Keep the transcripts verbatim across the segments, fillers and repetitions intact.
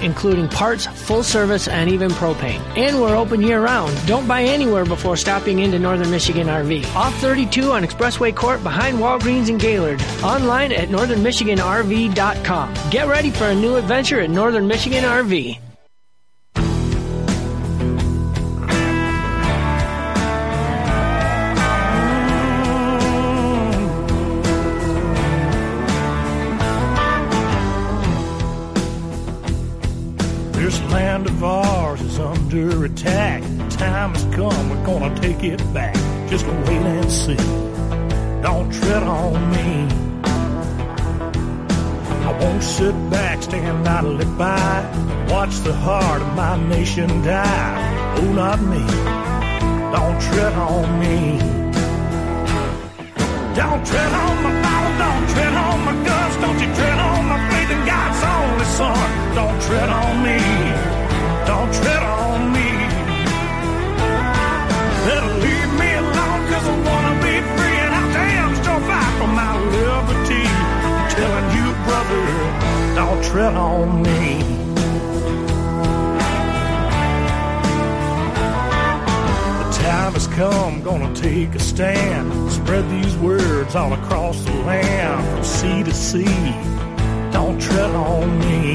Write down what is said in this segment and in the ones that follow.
including parts, full service, and even propane. And we're open year-round. Don't buy anywhere before stopping into Northern Michigan R V. Off thirty-two on Expressway Court behind Walgreens and Gaylord. Online at northern michigan r v dot com. Get ready for a new adventure at Northern Michigan R V. This land of ours is under attack. The time has come, we're gonna take it back. Just wait and see. Don't tread on me. I won't sit back, stand idly by, watch the heart of my nation die. Oh, not me. Don't tread on me. Don't tread on my Bible, don't tread on my guns, don't you tread on my faith in God's only Son. Don't tread on me, don't tread on me. Better leave me alone, cause I wanna be free, and I'll damn sure fight for my liberty. I'm telling you, brother, don't tread on me. Time has come, gonna take a stand. Spread these words all across the land, from sea to sea. Don't tread on me.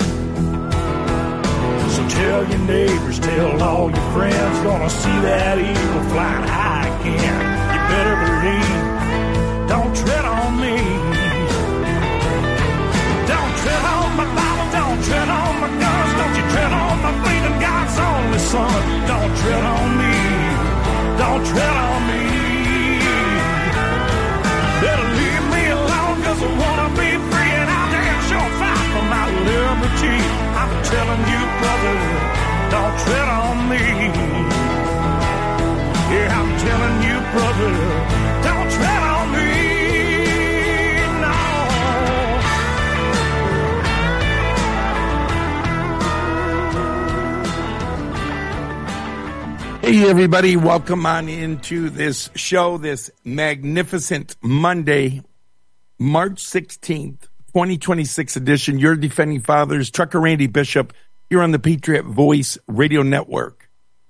So tell your neighbors, tell all your friends, gonna see that eagle flying high again. You better believe, don't tread on me. Don't tread on my Bible, don't tread on my guns, don't you tread on my faith in God's only Son. Don't tread on me. Don't tread on me. Better leave me alone, cause I wanna be free, and I'll damn sure fight for my liberty. I'm telling you, brother, don't tread on me. Yeah, I'm telling you, brother, don't tread on me. Hey, everybody. Welcome on into this show, this magnificent Monday, March sixteenth, twenty twenty-six edition. Your Defending Fathers, Trucker Randy Bishop, here on the Patriot Voice Radio Network.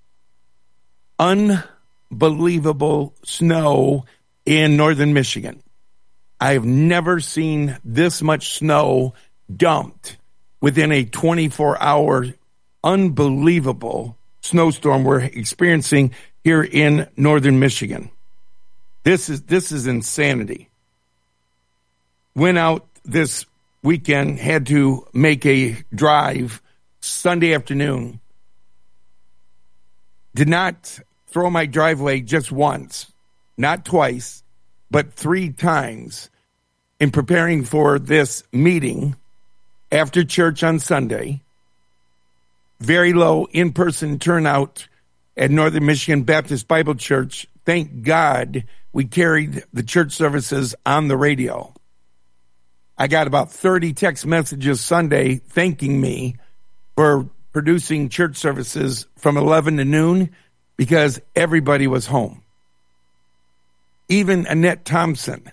Unbelievable snow in northern Michigan. I have never seen this much snow dumped within a twenty-four hour unbelievable snowstorm we're experiencing here in northern Michigan. This is this is insanity. Went out this weekend, had to make a drive Sunday afternoon. Did not throw my driveway just once, not twice, but three times in preparing for this meeting after church on Sunday. Very low in-person turnout at Northern Michigan Baptist Bible Church. Thank God we carried the church services on the radio. I got about thirty text messages Sunday thanking me for producing church services from eleven to noon because everybody was home. Even Annette Thompson.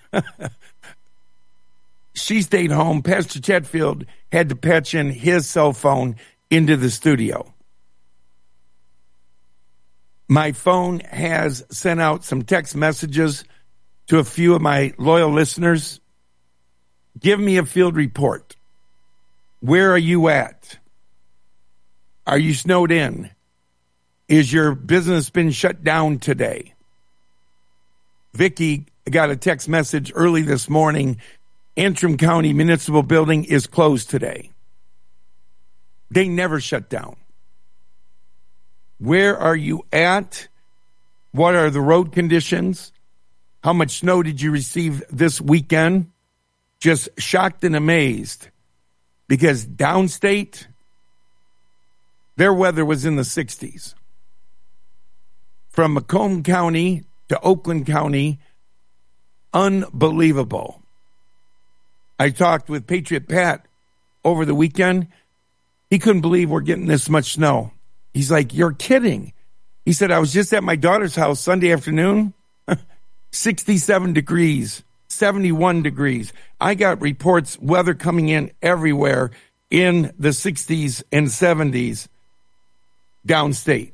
She stayed home. Pastor Chetfield had to patch in his cell phone into the studio. My phone has sent out some text messages to a few of my loyal listeners. Give me a field report. Where are you at? Are you snowed in? Is your business been shut down today? Vicky got a text message early this morning. Antrim County Municipal Building is closed today. They never shut down. Where are you at? What are the road conditions? How much snow did you receive this weekend? Just shocked and amazed because downstate, their weather was in the sixties. From Macomb County to Oakland County, unbelievable. I talked with Patriot Pat over the weekend. He couldn't believe we're getting this much snow. He's like, you're kidding. He said, I was just at my daughter's house Sunday afternoon, sixty-seven degrees, seventy-one degrees. I got reports, weather coming in everywhere. in the sixties and seventies downstate.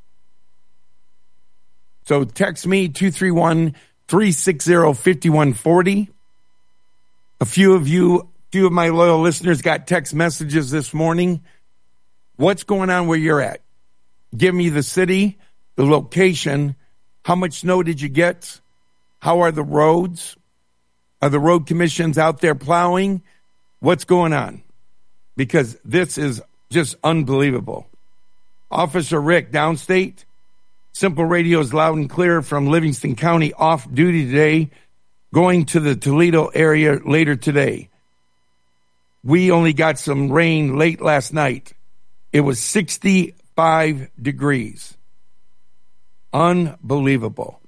So text me, two three one, three six zero, five one four zero. A few of you, few of my loyal listeners got text messages this morning. What's going on where you're at? Give me the city, the location. How much snow did you get? How are the roads? Are the road commissions out there plowing? What's going on? Because this is just unbelievable. Officer Rick, downstate. Simple Radio is loud and clear from Livingston County, off duty today, going to the Toledo area later today. We only got some rain late last night. It was sixty-five degrees. Unbelievable.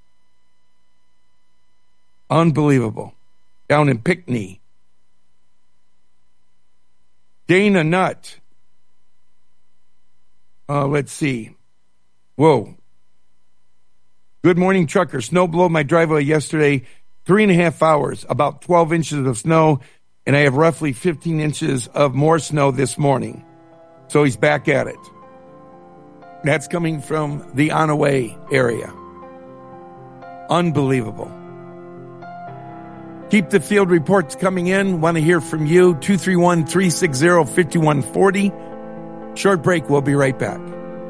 Unbelievable. Down in Pinckney. Dana Nutt. Uh, let's see. Whoa. Good morning, trucker. Snow blew my driveway yesterday. Three and a half hours. About twelve inches of snow. And I have roughly fifteen inches of more snow this morning. So he's back at it. That's coming from the Onaway area. Unbelievable. Keep the field reports coming in. Want to hear from you. two three one, three six zero, five one four zero. Short break. We'll be right back.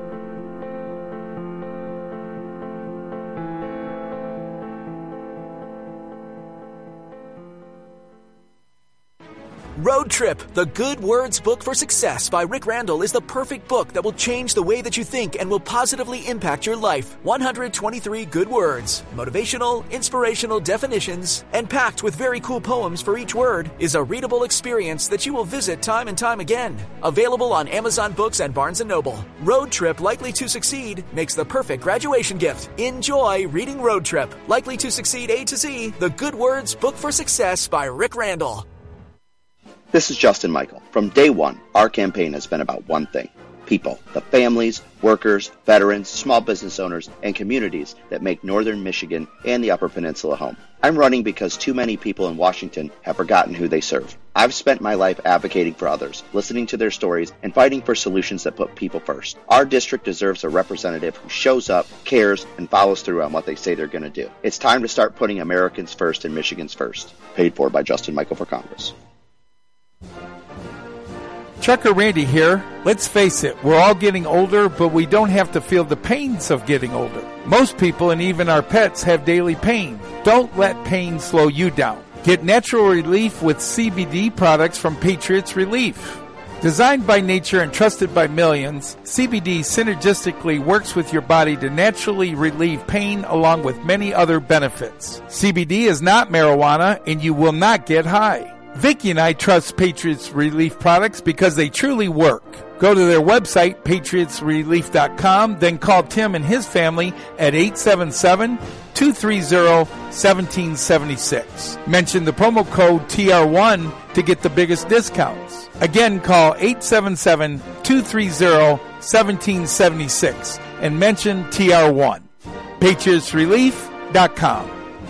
Road Trip, the Good Words Book for Success by Rick Randall is the perfect book that will change the way that you think and will positively impact your life. one hundred twenty-three good words, motivational, inspirational definitions, and packed with very cool poems for each word is a readable experience that you will visit time and time again. Available on Amazon Books and Barnes and Noble. Road Trip, Likely to Succeed makes the perfect graduation gift. Enjoy reading Road Trip, Likely to Succeed A to Z, the Good Words Book for Success by Rick Randall. This is Justin Michael. From day one, our campaign has been about one thing: people, the families, workers, veterans, small business owners, and communities that make Northern Michigan and the Upper Peninsula home. I'm running because too many people in Washington have forgotten who they serve. I've spent my life advocating for others, listening to their stories, and fighting for solutions that put people first. Our district deserves a representative who shows up, cares, and follows through on what they say they're going to do. It's time to start putting Americans first and Michigans first. Paid for by Justin Michael for Congress. Trucker Randy here. Let's face it, we're all getting older, but we don't have to feel the pains of getting older. Most people and even our pets have daily pain. Don't let pain slow you down. Get natural relief with C B D products from Patriots Relief. Designed by nature and trusted by millions, C B D synergistically works with your body to naturally relieve pain along with many other benefits. C B D is not marijuana and you will not get high. Vicki and I trust Patriots Relief products because they truly work. Go to their website, patriots relief dot com, then call Tim and his family at eight seven seven, two three zero, one seven seven six. Mention the promo code T R one to get the biggest discounts. Again, call eight seven seven, two three zero, one seven seven six and mention T R one. patriots relief dot com.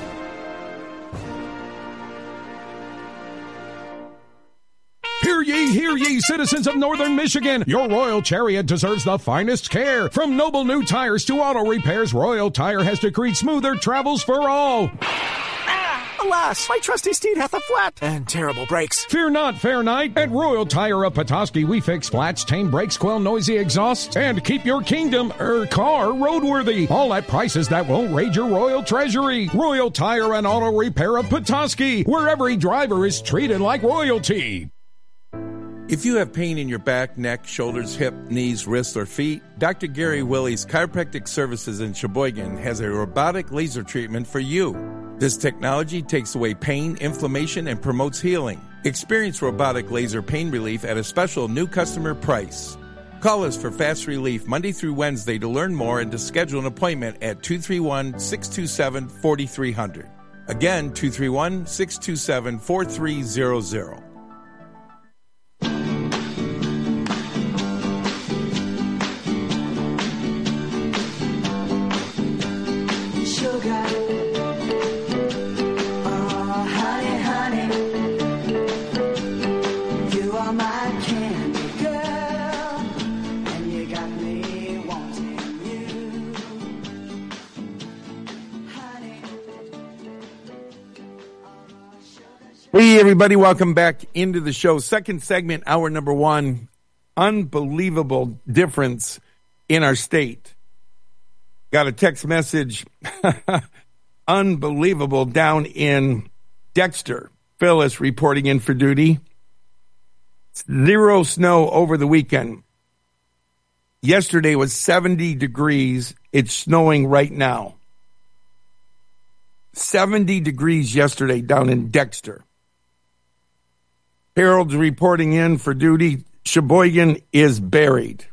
Hear ye, hear ye, citizens of Northern Michigan. Your Royal Chariot deserves the finest care. From noble new tires to auto repairs, Royal Tire has decreed smoother travels for all. Alas, my trusty steed hath a flat and terrible brakes. Fear not, fair knight. At Royal Tire of Petoskey, we fix flats, tame brakes, quell noisy exhausts, and keep your kingdom, er, car roadworthy. All at prices that won't raid your royal treasury. Royal Tire and Auto Repair of Petoskey, where every driver is treated like royalty. If you have pain in your back, neck, shoulders, hip, knees, wrists, or feet, Doctor Gary Willie's Chiropractic Services in Sheboygan has a robotic laser treatment for you. This technology takes away pain, inflammation, and promotes healing. Experience robotic laser pain relief at a special new customer price. Call us for fast relief Monday through Wednesday to learn more and to schedule an appointment at two three one, six two seven, four three zero zero. Again, two three one, six two seven, four three zero zero. Oh, honey, honey, you are my Hey, everybody, welcome back into the show. Second segment, hour number one. Unbelievable difference in our state. Got a text message. Unbelievable down in Dexter. Phyllis reporting in for duty. Zero snow over the weekend. Yesterday was seventy degrees. It's snowing right now. seventy degrees yesterday down in Dexter. Harold's reporting in for duty. Sheboygan is buried.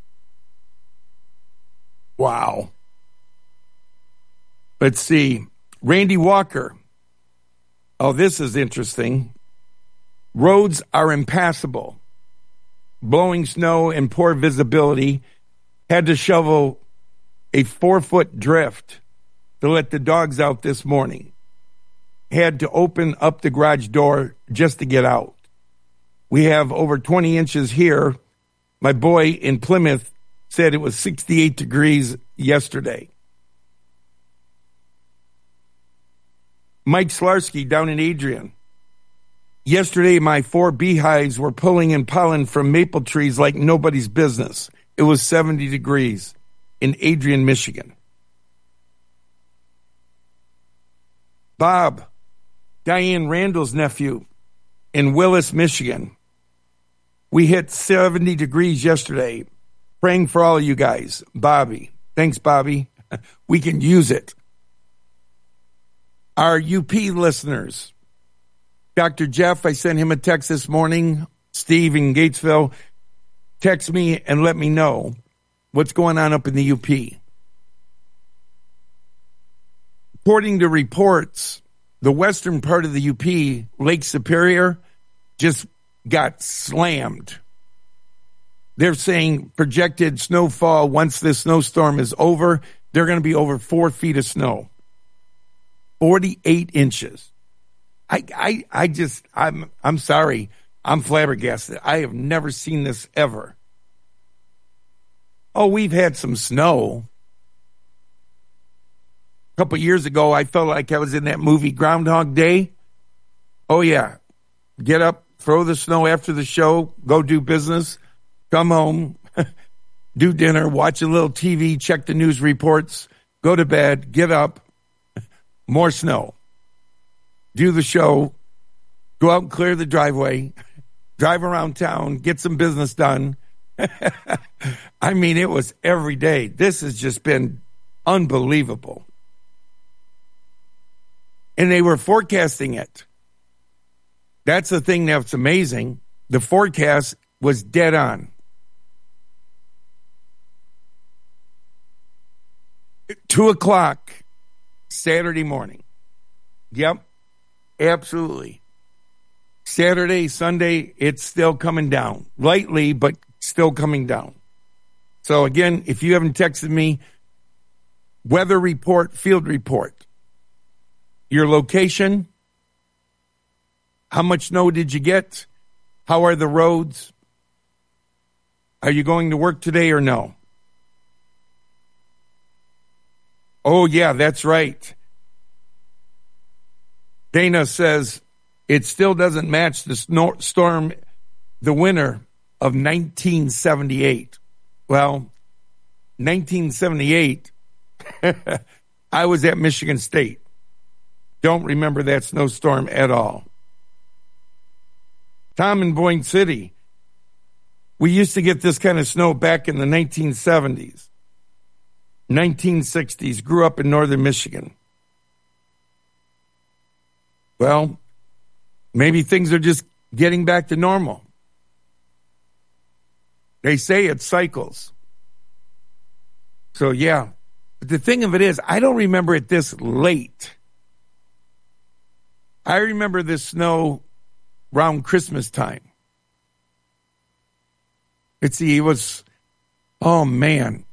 Wow. Let's see. Randy Walker. Oh, this is interesting. Roads are impassable. Blowing snow and poor visibility. Had to shovel a four-foot drift to let the dogs out this morning. Had to open up the garage door just to get out. We have over twenty inches here. My boy in Plymouth said it was sixty-eight degrees yesterday. Mike Slarsky down in Adrian. Yesterday, my four beehives were pulling in pollen from maple trees like nobody's business. It was seventy degrees in Adrian, Michigan. Bob, Diane Randall's nephew in Willis, Michigan. We hit seventy degrees yesterday. Praying for all of you guys. Bobby. Thanks, Bobby. We can use it. Our U P listeners. Doctor Jeff, I sent him a text this morning. Steve in Gatesville. Text me and let me know what's going on up in the U P. According to reports, the western part of the U P, Lake Superior, just got slammed. They're saying projected snowfall once this snowstorm is over, they're going to be over four feet of snow. forty-eight inches. I, I, I just, I'm, I'm sorry. I'm flabbergasted. I have never seen this ever. Oh, we've had some snow. A couple years ago, I felt like I was in that movie Groundhog Day. Oh, yeah. Get up, throw the snow after the show, go do business, come home, do dinner, watch a little T V, check the news reports, go to bed, get up, more snow. Do the show, go out and clear the driveway, drive around town, get some business done. I mean, it was every day. This has just been unbelievable. And they were forecasting it. That's the thing that's amazing. The forecast was dead on. Two o'clock Saturday morning. Yep, absolutely. Saturday, Sunday, it's still coming down. Lightly, but still coming down. So again, if you haven't texted me, weather report, field report. Your location. How much snow did you get? How are the roads? Are you going to work today or no? Oh, yeah, that's right. Dana says it still doesn't match the snow, storm, the winter of nineteen seventy-eight. Well, nineteen seventy-eight, I was at Michigan State. Don't remember that snowstorm at all. Tom in Boyne City. We used to get this kind of snow back in the nineteen seventies. nineteen sixties. Grew up in northern Michigan. Well, maybe things are just getting back to normal. They say it cycles. So, yeah. But the thing of it is, I don't remember it this late. I remember this snow around Christmas time. Let's see, it was, oh man,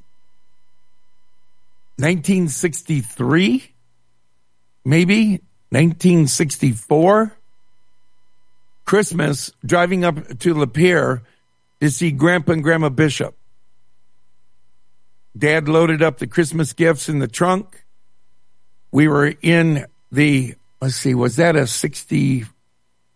nineteen sixty-three, maybe, nineteen sixty-four. Christmas, driving up to Lapeer to see Grandpa and Grandma Bishop. Dad loaded up the Christmas gifts in the trunk. We were in the, let's see, was that a sixty,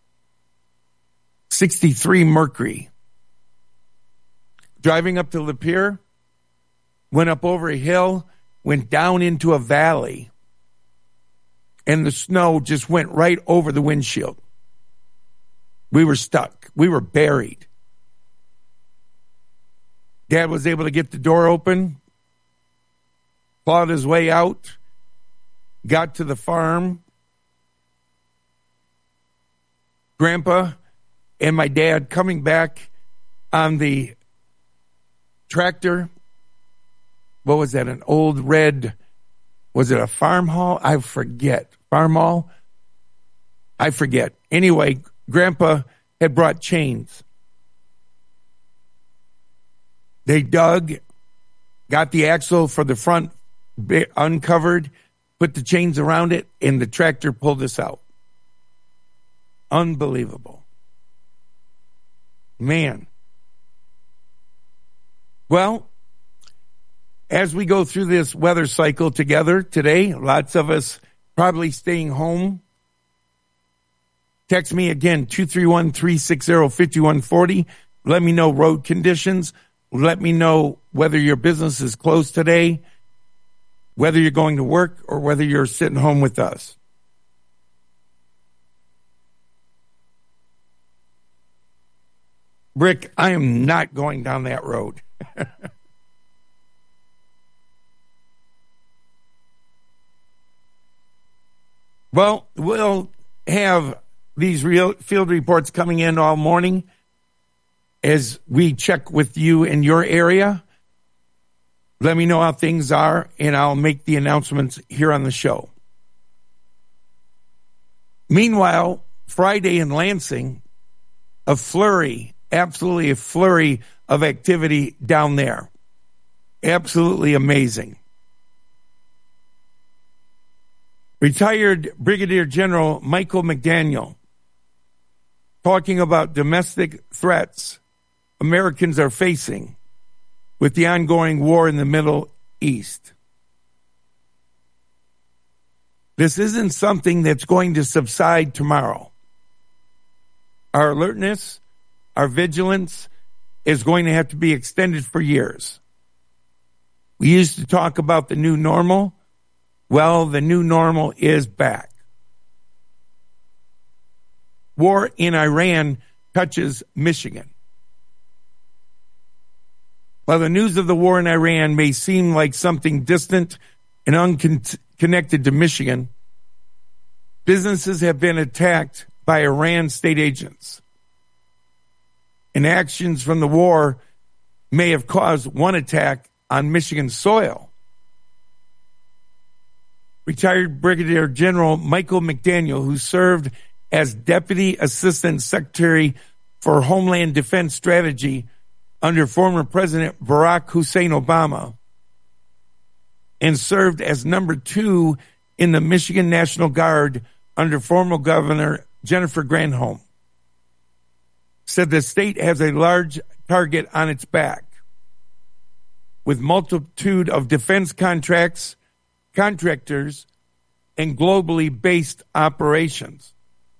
sixty-three Mercury. Driving up to Lapeer, went up over a hill, went down into a valley, and the snow just went right over the windshield. We were stuck. We were buried. Dad was able to get the door open, clawed his way out, got to the farm. Grandpa and my dad coming back on the tractor. What was that? An old red, was it a farm haul? I forget. Farm haul? I forget. Anyway, Grandpa had brought chains. They dug, got the axle for the front uncovered, put the chains around it, and the tractor pulled us out. Unbelievable. Man. Well, as we go through this weather cycle together today, lots of us probably staying home. Text me again, two three one, three six zero, five one four zero. Let me know road conditions. Let me know whether your business is closed today, whether you're going to work, or whether you're sitting home with us. Rick, I am not going down that road. Well, we'll have these real field reports coming in all morning as we check with you in your area. Let me know how things are, and I'll make the announcements here on the show. Meanwhile, Friday in Lansing, a flurry, absolutely a flurry of activity down there. Absolutely amazing. Retired Brigadier General Michael McDaniel talking about domestic threats Americans are facing with the ongoing war in the Middle East. This isn't something that's going to subside tomorrow. Our alertness, our vigilance is going to have to be extended for years. We used to talk about the new normal. Well, the new normal is back. War in Iran touches Michigan. While the news of the war in Iran may seem like something distant and unconnected to Michigan, businesses have been attacked by Iran state agents. And actions from the war may have caused one attack on Michigan soil. Retired Brigadier General Michael McDaniel, who served as Deputy Assistant Secretary for Homeland Defense Strategy under former President Barack Hussein Obama, and served as number two in the Michigan National Guard under former Governor Jennifer Granholm, said the state has a large target on its back, with multitude of defense contracts, contractors, and globally based operations.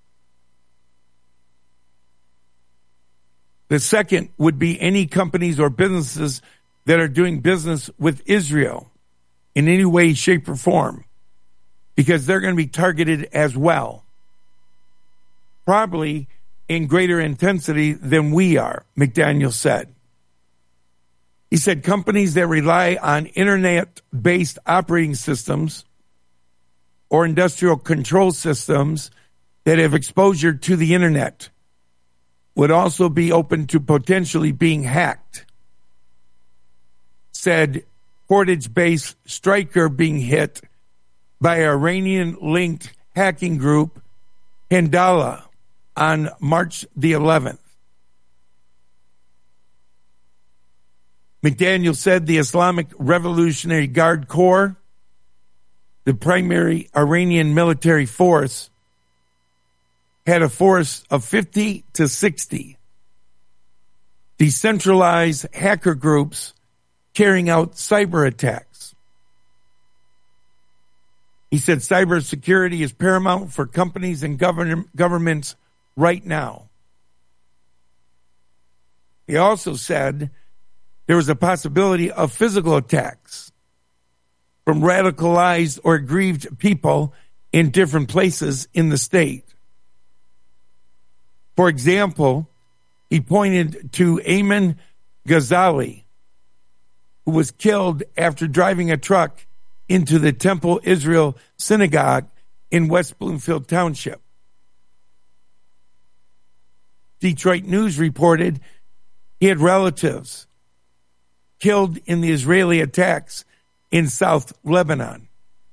The second would be any companies or businesses that are doing business with Israel in any way, shape, or form, because they're going to be targeted as well, probably in greater intensity than we are, McDaniel said. He said companies that rely on internet-based operating systems or industrial control systems that have exposure to the internet would also be open to potentially being hacked. Said Portage-based Stryker being hit by Iranian-linked hacking group Handala on March the eleventh. McDaniel said the Islamic Revolutionary Guard Corps, the primary Iranian military force, had a force of fifty to sixty decentralized hacker groups carrying out cyber attacks. He said cybersecurity is paramount for companies and govern- governments right now. He also said there was a possibility of physical attacks from radicalized or aggrieved people in different places in the state. For example, he pointed to Ayman Ghazali, who was killed after driving a truck into the Temple Israel Synagogue in West Bloomfield Township. Detroit News reported he had relatives killed in the Israeli attacks in South Lebanon.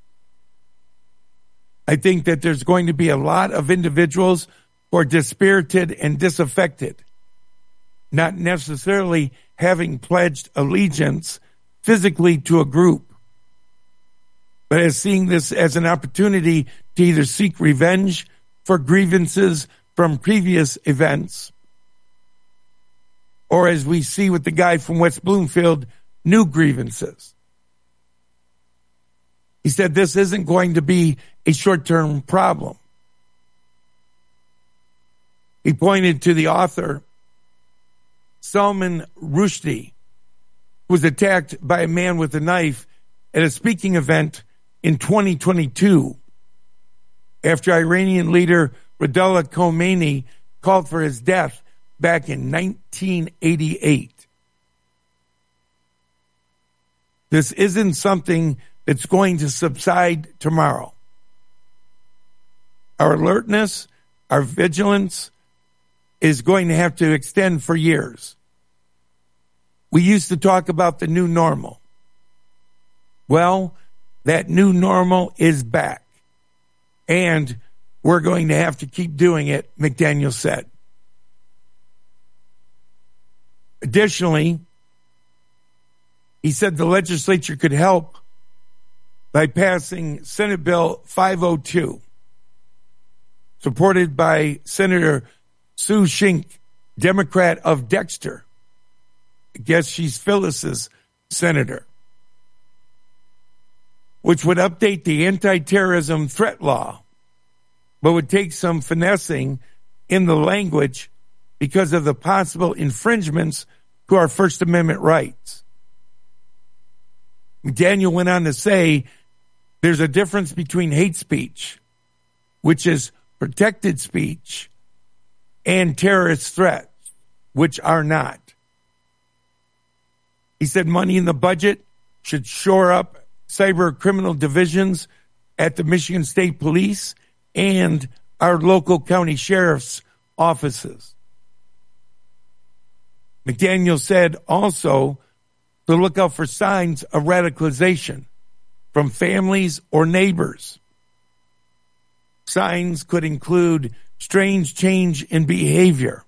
I think that there's going to be a lot of individuals who are dispirited and disaffected, not necessarily having pledged allegiance physically to a group, but as seeing this as an opportunity to either seek revenge for grievances from previous events, or as we see with the guy from West Bloomfield, new grievances. He said this isn't going to be a short-term problem. He pointed to the author, Salman Rushdie, who was attacked by a man with a knife at a speaking event in twenty twenty-two after Iranian leader Ruhollah Khomeini called for his death back in nineteen eighty-eight. This isn't something that's going to subside tomorrow. Our alertness, our vigilance is going to have to extend for years. We used to talk about the new normal. Well, that new normal is back, and we're going to have to keep doing it, McDaniel said. Additionally, he said the legislature could help by passing Senate Bill five oh two, supported by Senator Sue Shink, Democrat of Dexter. I guess she's Phyllis's senator, which would update the anti-terrorism threat law, but would take some finessing in the language because of the possible infringements to our First Amendment rights. McDaniel went on to say there's a difference between hate speech, which is protected speech, and terrorist threats, which are not. He said money in the budget should shore up cyber criminal divisions at the Michigan State Police and our local county sheriff's offices. McDaniel said also to look out for signs of radicalization from families or neighbors. Signs could include strange change in behavior.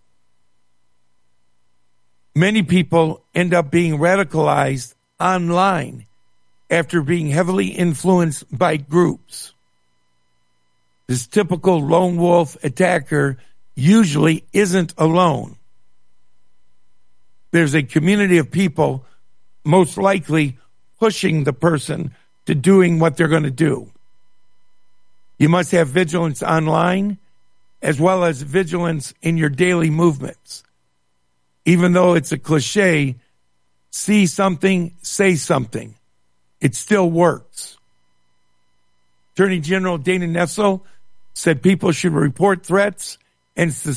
Many people end up being radicalized online after being heavily influenced by groups. This typical lone wolf attacker usually isn't alone. There's a community of people most likely pushing the person to doing what they're going to do. You must have vigilance online as well as vigilance in your daily movements. Even though it's a cliche, see something, say something. It still works. Attorney General Dana Nessel said people should report threats and